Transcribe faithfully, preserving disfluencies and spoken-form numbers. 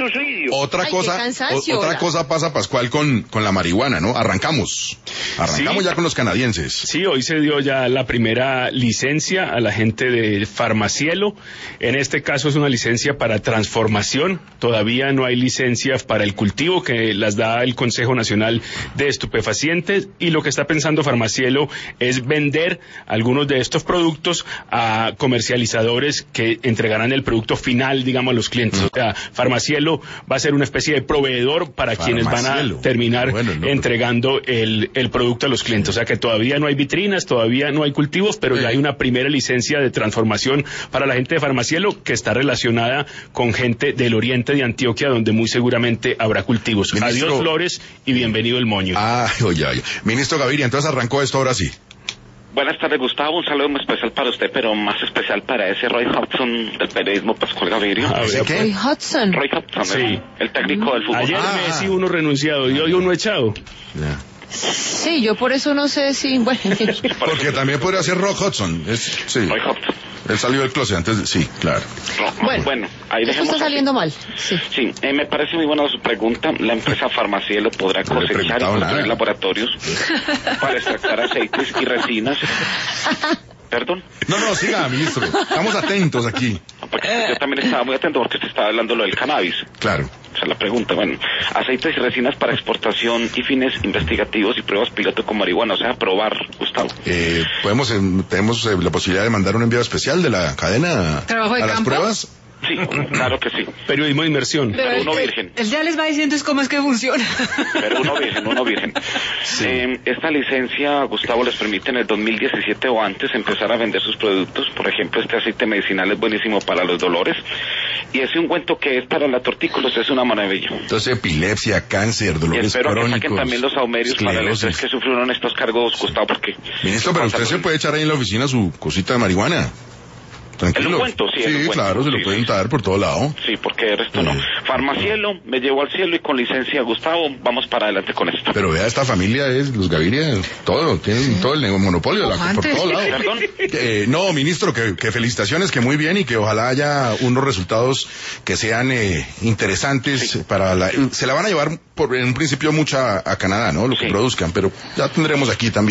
suicidio. Otra Ay, cosa, qué cansancio, o- otra hola. cosa pasa, Pascual, con, con la marihuana, ¿no? Arrancamos. Arrancamos Sí. ya con los canadienses. Sí, hoy se dio ya la primera licencia a la gente de Farmacielo. En este caso es una licencia para transformación. Todavía no hay licencias para el cultivo, que las da el Consejo Nacional de Estupefacientes. Y lo que está pensando Farmacielo es vender algunos de estos productos a comercializadores que entregarán el producto final, digamos, a los clientes. O sea, Farmacielo va a ser una especie de proveedor para quienes van Farmacielo. a terminar Bueno, no, entregando el, el producto a los clientes. O sea que todavía no hay vitrinas, todavía no hay cultivos, pero Sí. ya hay una primera licencia de transformación para la gente de Farmacielo que está relacionada con gente del oriente de Antioquia, donde muy seguramente habrá cultivos. Ministro- Adiós flores y bienvenido el moño. Ah, oye, oye. Ministro Gaviria, entonces arrancó esto ahora sí. Buenas tardes, Gustavo. Un saludo muy especial para usted, pero más especial para ese Roy Hodgson del periodismo Pascual Gaviria. A ver, ¿Qué? Roy Hudson. Roy Hodgson, Sí. ¿eh? El técnico del fútbol. Ayer Ah. Messi uno renunciado y hoy uno echado. Ya. Sí, yo por eso no sé si, bueno, en fin. Porque también podría ser Rock Hudson. Es, sí. Roy Hodgson. Él salió del closet antes, de- sí, claro. No, Bueno, bueno, ahí Esto dejemos está así. saliendo mal. Sí. Sí, eh, me parece muy buena su pregunta. La empresa Farmacielo podrá No le he cosechar y preguntado construir nada. laboratorios para extractar aceites y resinas. ¿Perdón? No, no, siga, ministro. Estamos atentos aquí. Porque yo también estaba muy atento porque usted estaba hablando lo del cannabis. Claro. O sea, la pregunta, bueno, aceites y resinas para exportación y fines investigativos y pruebas piloto con marihuana, o sea, probar, Gustavo. Eh, podemos, eh, tenemos eh, la posibilidad de mandar un envío especial de la cadena ¿Trabajo de a las campo? pruebas. Sí, claro que sí. Periodismo de inmersión. Pero uno él, virgen. él ya les va diciendo es cómo es que funciona. Pero uno virgen, uno virgen. Eh, esta licencia, Gustavo, les permite en el dos mil diecisiete o antes empezar a vender sus productos. Por ejemplo, este aceite medicinal es buenísimo para los dolores. Y ese ungüento que es para la tortícolis es una maravilla. Entonces, epilepsia, cáncer, Y dolores espero que crónicos. saquen también los saumerios para el estrés esclerosis. que sufrieron estos cargos, Gustavo, porque... Ministro, pero usted se puede echar ahí en la oficina su cosita de marihuana. Tranquilo. El ungüento, sí, el Sí, ungüento, claro, se lo sí, pueden sí. dar por todo lado. Sí, porque el resto no. Sí. Farmacielo, me llevó al cielo y con licencia, Gustavo, vamos para adelante con esto. Pero vea, esta familia es, los Gaviria, todo, tienen todo el monopolio, la, por Pujantes. todo lado. Perdón. Eh, no, ministro, que, que felicitaciones, que muy bien y que ojalá haya unos resultados que sean eh, interesantes Sí. para la... Se la van a llevar por, en un principio mucha a Canadá, ¿no? Lo que Sí. produzcan, pero ya tendremos aquí también.